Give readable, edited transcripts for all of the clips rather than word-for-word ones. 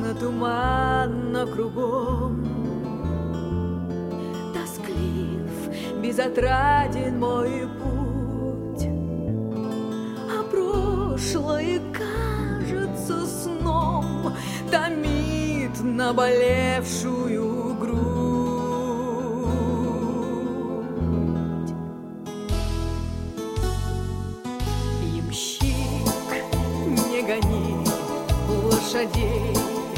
Мрачно, туманно кругом, тосклив, безотраден мой путь, а прошлое кажется сном, томит наболевшую грудь. Ямщик, не гони лошадей,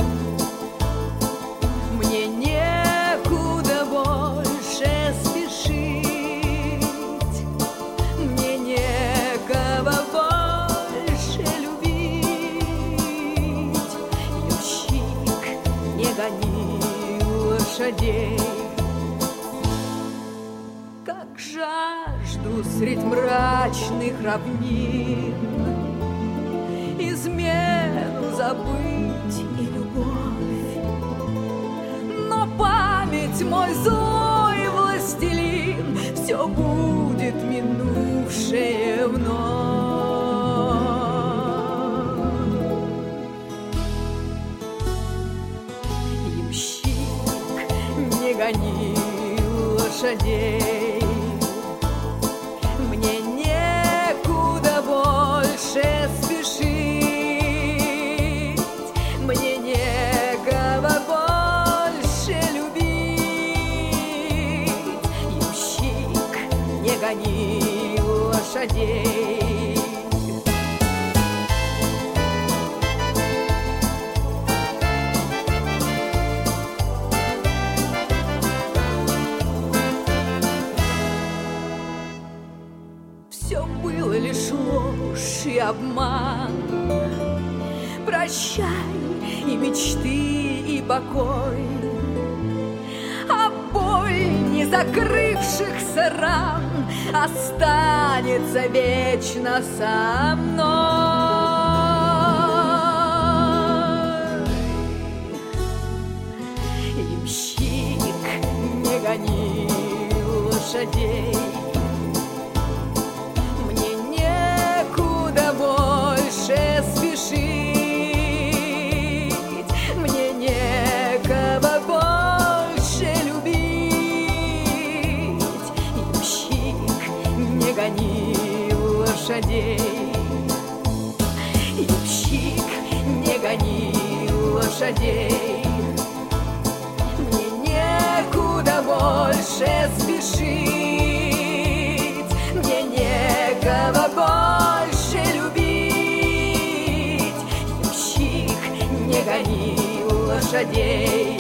мне некуда больше спешить, мне некого больше любить. Ямщик, не гони лошадей, как жажду средь мрачных равнин измену забыть и любовь. Но память, мой злой властелин, все будет минувшее вновь. Ямщик, не гони лошадей, мне некуда больше спешить, мне некого больше любить. Ямщик, не гони лошадей. Все было лишь ложь и обман. Прощай и мечты, и покой, а боль не закрывшихся ран останется вечно со мной. Ямщик, не гони лошадей, мне некуда больше спешить, мне некого больше любить. Ямщик, не гони лошадей, ямщик, не гони лошадей, мне некуда больше спешить, мне некого больше любить. Ямщик, не гони лошадей.